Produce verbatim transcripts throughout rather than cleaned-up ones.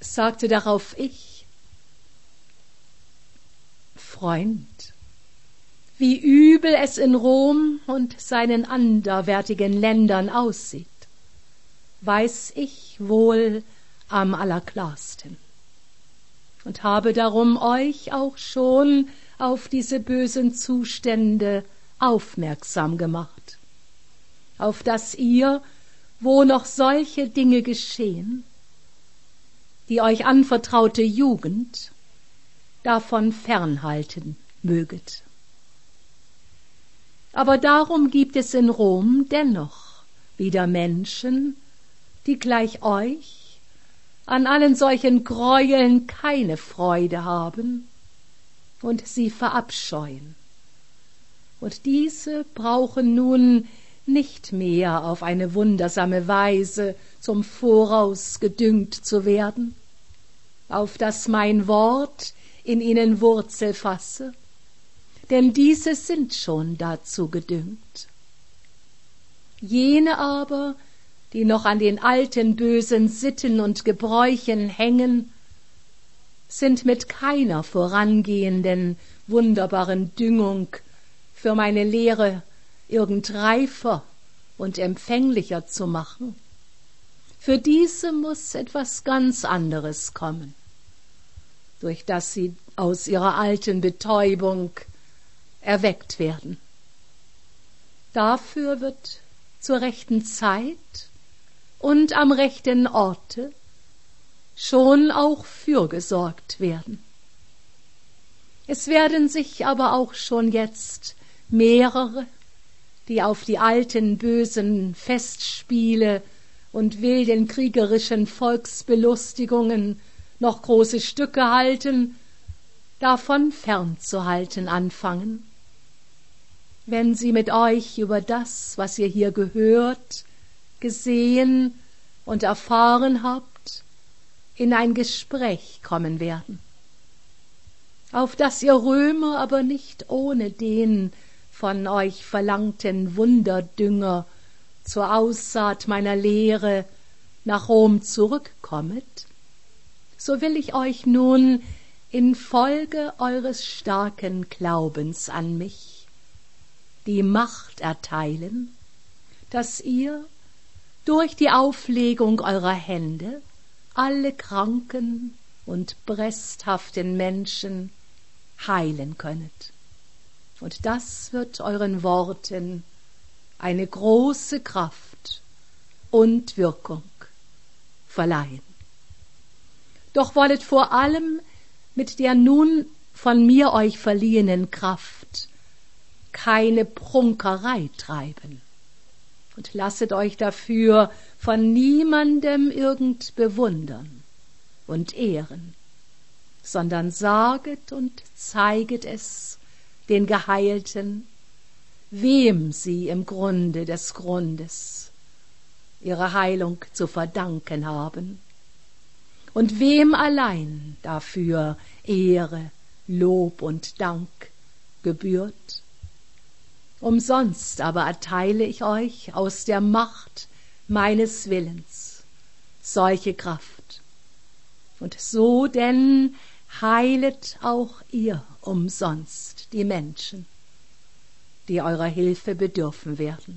sagte darauf ich: Freund, wie übel es in Rom und seinen anderwärtigen Ländern aussieht, weiß ich wohl am allerklarsten und habe darum euch auch schon auf diese bösen Zustände aufmerksam gemacht, auf dass ihr, wo noch solche Dinge geschehen, die euch anvertraute Jugend davon fernhalten möget. Aber darum gibt es in Rom dennoch wieder Menschen, die gleich euch an allen solchen Gräueln keine Freude haben und sie verabscheuen. Und diese brauchen nun nicht mehr auf eine wundersame Weise zum Voraus gedüngt zu werden, auf dass mein Wort in ihnen Wurzel fasse, denn diese sind schon dazu gedüngt. Jene aber, die noch an den alten bösen Sitten und Gebräuchen hängen, sind mit keiner vorangehenden wunderbaren Düngung für meine Lehre irgend reifer und empfänglicher zu machen. Für diese muß etwas ganz anderes kommen, durch das sie aus ihrer alten Betäubung erweckt werden. Dafür wird zur rechten Zeit und am rechten Orte schon auch fürgesorgt werden. Es werden sich aber auch schon jetzt mehrere, die auf die alten bösen Festspiele und wilden kriegerischen Volksbelustigungen noch große Stücke halten, davon fernzuhalten anfangen. Wenn sie mit euch über das, was ihr hier gehört, gesehen und erfahren habt, in ein Gespräch kommen werden, auf das ihr Römer aber nicht ohne den von euch verlangten Wunderdünger zur Aussaat meiner Lehre nach Rom zurückkommet, so will ich euch nun infolge eures starken Glaubens an mich die Macht erteilen, dass ihr durch die Auflegung eurer Hände alle kranken und bresthaften Menschen heilen könnet. Und das wird euren Worten eine große Kraft und Wirkung verleihen. Doch wollet vor allem mit der nun von mir euch verliehenen Kraft keine Prunkerei treiben und lasset euch dafür von niemandem irgend bewundern und ehren, sondern saget und zeiget es den Geheilten, wem sie im Grunde des Grundes ihre Heilung zu verdanken haben und wem allein dafür Ehre, Lob und Dank gebührt. Umsonst aber erteile ich euch aus der Macht meines Willens solche Kraft. Und so denn heilet auch ihr umsonst die Menschen, die eurer Hilfe bedürfen werden.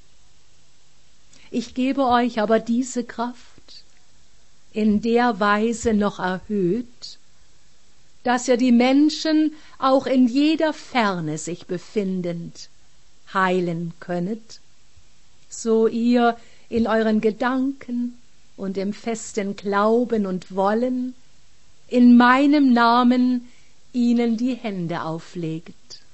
Ich gebe euch aber diese Kraft in der Weise noch erhöht, dass ihr die Menschen auch in jeder Ferne sich befindend heilen könnet, so ihr in euren Gedanken und im festen Glauben und Wollen in meinem Namen ihnen die Hände auflegt.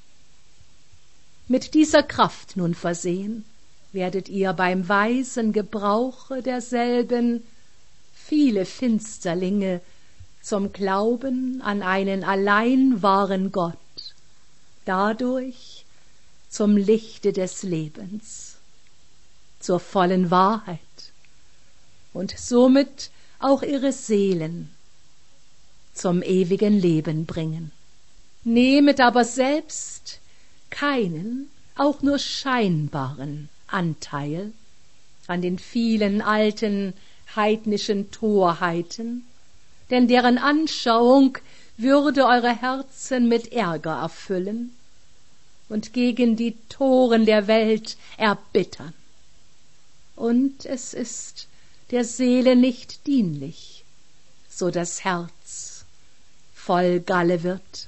Mit dieser Kraft nun versehen, werdet ihr beim weisen Gebrauche derselben viele Finsterlinge zum Glauben an einen allein wahren Gott, dadurch zum Lichte des Lebens, zur vollen Wahrheit und somit auch ihre Seelen zum ewigen Leben bringen. Nehmet aber selbst keinen, auch nur scheinbaren Anteil an den vielen alten heidnischen Torheiten, denn deren Anschauung würde eure Herzen mit Ärger erfüllen und gegen die Toren der Welt erbittern. Und es ist der Seele nicht dienlich, so das Herz voll Galle wird.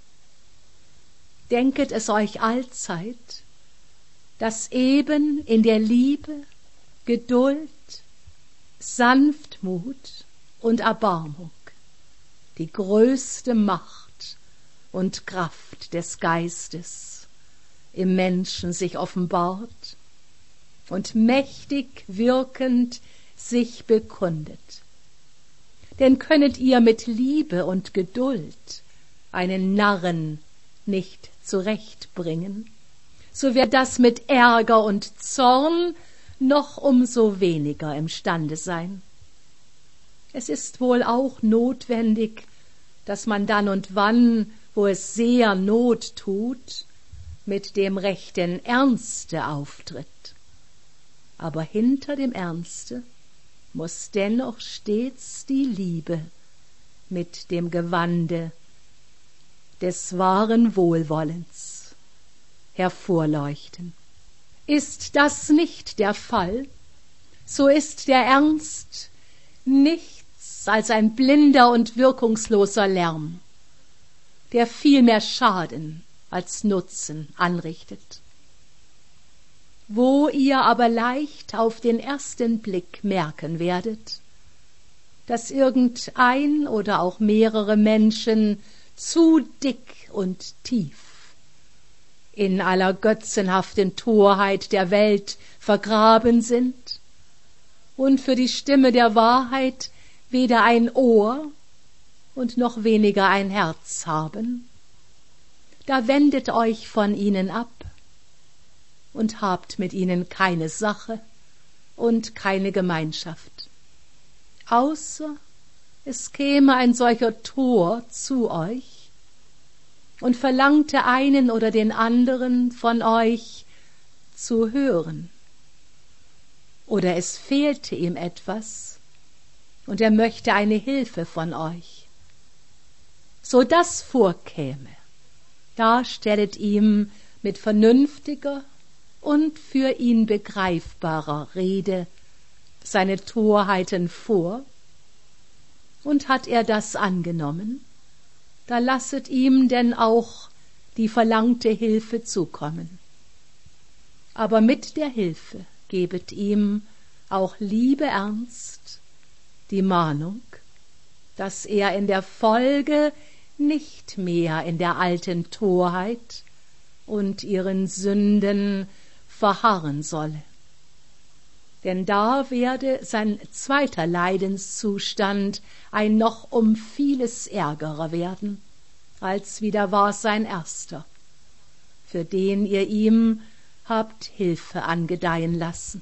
Denket es euch allzeit, dass eben in der Liebe, Geduld, Sanftmut und Erbarmung die größte Macht und Kraft des Geistes im Menschen sich offenbart und mächtig wirkend sich bekundet. Denn könnet ihr mit Liebe und Geduld einen Narren nicht zurechtbringen, so wird das mit Ärger und Zorn noch umso weniger imstande sein. Es ist wohl auch notwendig, dass man dann und wann, wo es sehr Not tut, mit dem rechten Ernste auftritt. Aber hinter dem Ernste muß dennoch stets die Liebe mit dem Gewande des wahren Wohlwollens hervorleuchten. Ist das nicht der Fall, so ist der Ernst nichts als ein blinder und wirkungsloser Lärm, der viel mehr Schaden als Nutzen anrichtet. Wo ihr aber leicht auf den ersten Blick merken werdet, dass irgendein oder auch mehrere Menschen zu dick und tief in aller götzenhaften Torheit der Welt vergraben sind und für die Stimme der Wahrheit weder ein Ohr und noch weniger ein Herz haben, da wendet euch von ihnen ab und habt mit ihnen keine Sache und keine Gemeinschaft, außer es käme ein solcher Tor zu euch und verlangte einen oder den anderen von euch zu hören, oder es fehlte ihm etwas und er möchte eine Hilfe von euch. So das vorkäme, da stellet ihm mit vernünftiger und für ihn begreifbarer Rede seine Torheiten vor, und hat er das angenommen, da lasset ihm denn auch die verlangte Hilfe zukommen. Aber mit der Hilfe gebet ihm auch Liebe ernst die Mahnung, dass er in der Folge nicht mehr in der alten Torheit und ihren Sünden verharren solle. Denn da werde sein zweiter Leidenszustand ein noch um vieles ärgerer werden, als wieder war sein erster, für den ihr ihm habt Hilfe angedeihen lassen.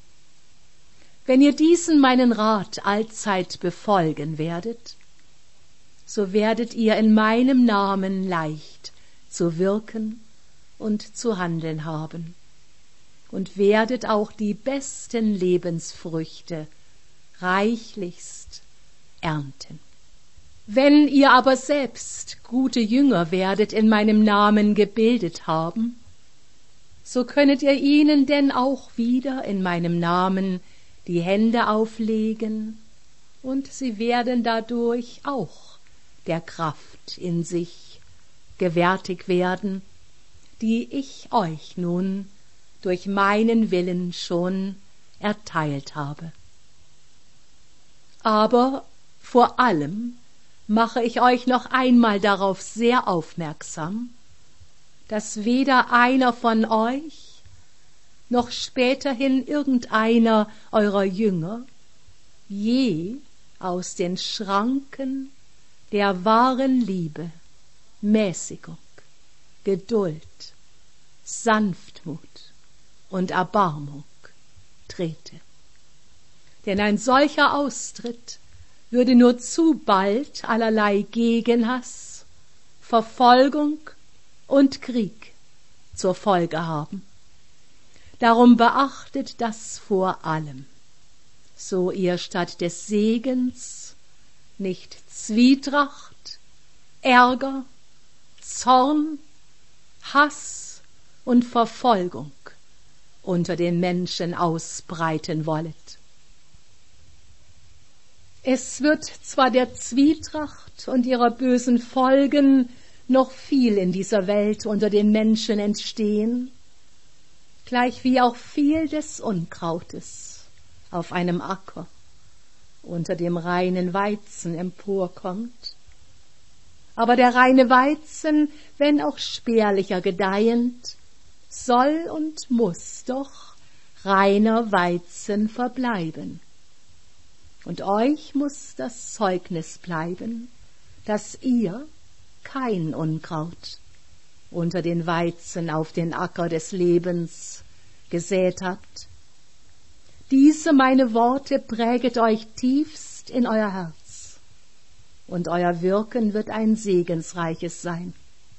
Wenn ihr diesen meinen Rat allzeit befolgen werdet, so werdet ihr in meinem Namen leicht zu wirken und zu handeln haben und werdet auch die besten Lebensfrüchte reichlichst ernten. Wenn ihr aber selbst gute Jünger werdet in meinem Namen gebildet haben, so könnet ihr ihnen denn auch wieder in meinem Namen die Hände auflegen, und sie werden dadurch auch der Kraft in sich gewärtig werden, die ich euch nun durch meinen Willen schon erteilt habe. Aber vor allem mache ich euch noch einmal darauf sehr aufmerksam, dass weder einer von euch noch späterhin irgendeiner eurer Jünger je aus den Schranken der wahren Liebe, Mäßigung, Geduld, Sanftmut und Erbarmung trete. Denn ein solcher Austritt würde nur zu bald allerlei Gegenhass, Verfolgung und Krieg zur Folge haben. Darum beachtet das vor allem, so ihr statt des Segens nicht Zwietracht, Ärger, Zorn, Hass und Verfolgung unter den Menschen ausbreiten wollet. Es wird zwar der Zwietracht und ihrer bösen Folgen noch viel in dieser Welt unter den Menschen entstehen, gleichwie auch viel des Unkrautes auf einem Acker unter dem reinen Weizen emporkommt. Aber der reine Weizen, wenn auch spärlicher gedeihend, soll und muß doch reiner Weizen verbleiben. Und euch muß das Zeugnis bleiben, dass ihr kein Unkraut unter den Weizen auf den Acker des Lebens gesät habt. Diese meine Worte präget euch tiefst in euer Herz, und euer Wirken wird ein segensreiches sein.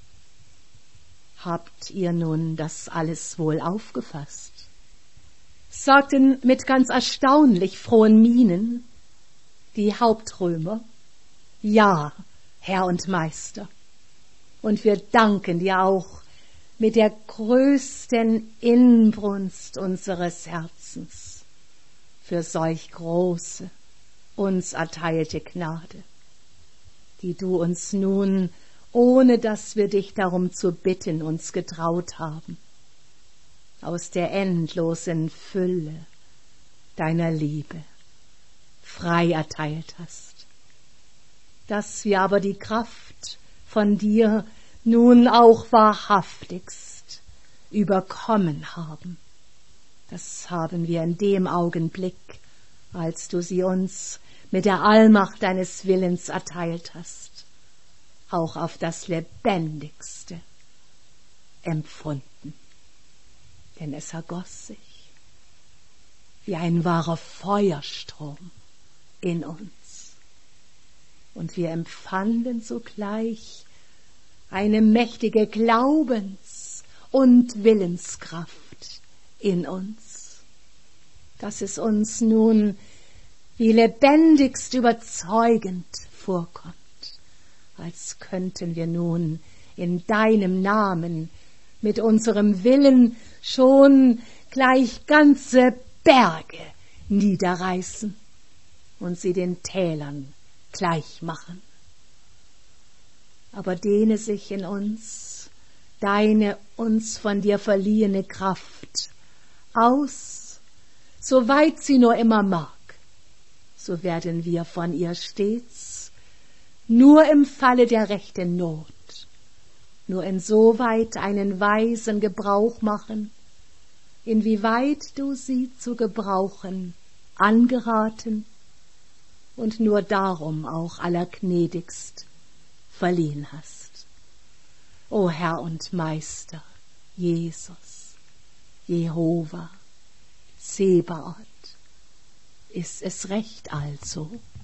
Habt ihr nun das alles wohl aufgefasst? Sagten mit ganz erstaunlich frohen Mienen die Hauptrömer: Ja, Herr und Meister. Und wir danken dir auch mit der größten Inbrunst unseres Herzens für solch große, uns erteilte Gnade, die du uns nun, ohne dass wir dich darum zu bitten, uns getraut haben, aus der endlosen Fülle deiner Liebe frei erteilt hast, dass wir aber die Kraft von dir nun auch wahrhaftigst überkommen haben. Das haben wir in dem Augenblick, als du sie uns mit der Allmacht deines Willens erteilt hast, auch auf das Lebendigste empfunden. Denn es ergoss sich wie ein wahrer Feuerstrom in uns. Und wir empfanden sogleich eine mächtige Glaubens- und Willenskraft in uns, dass es uns nun wie lebendigst überzeugend vorkommt, als könnten wir nun in deinem Namen mit unserem Willen schon gleich ganze Berge niederreißen und sie den Tälern gleich machen. Aber dehne sich in uns deine uns von dir verliehene Kraft aus, soweit sie nur immer mag, so werden wir von ihr stets nur im Falle der rechten Not, nur insoweit einen weisen Gebrauch machen, inwieweit du sie zu gebrauchen angeraten und nur darum auch allergnädigst verliehen hast. O Herr und Meister, Jesus, Jehova, Zebaoth, ist es recht also?